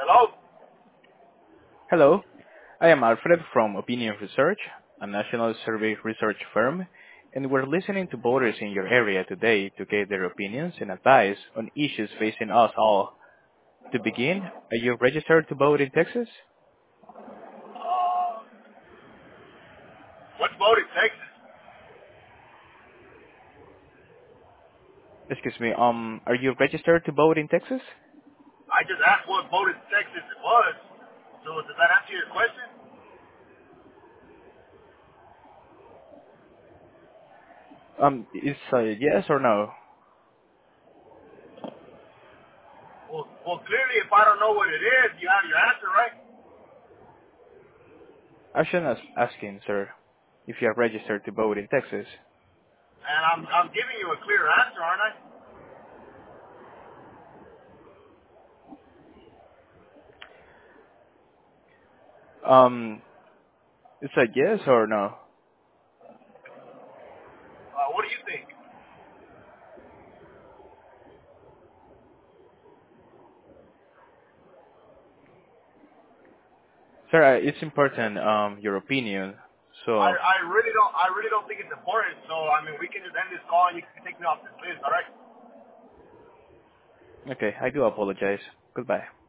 Hello? Hello, I am Alfred from Opinion Research, a national survey research firm, and we're listening to voters in your area today to get their opinions and advice on issues facing us all. To begin, are you registered to vote in Texas? Uh, what vote in Texas? Excuse me, are you registered to vote in Texas? I just asked what vote in Texas it was. So does that answer your question? Is yes or no? Well, clearly if I don't know what it is, you have your answer, right? I shouldn't asking, sir, if you are registered to vote in Texas. And I'm giving you a clear answer, aren't I? Um, it's a yes or no? What do you think? Sir, it's important, your opinion. So, I really don't think it's important. So I mean, we can just end this call and you can take me off this list, all right? okay, I do apologize. Goodbye.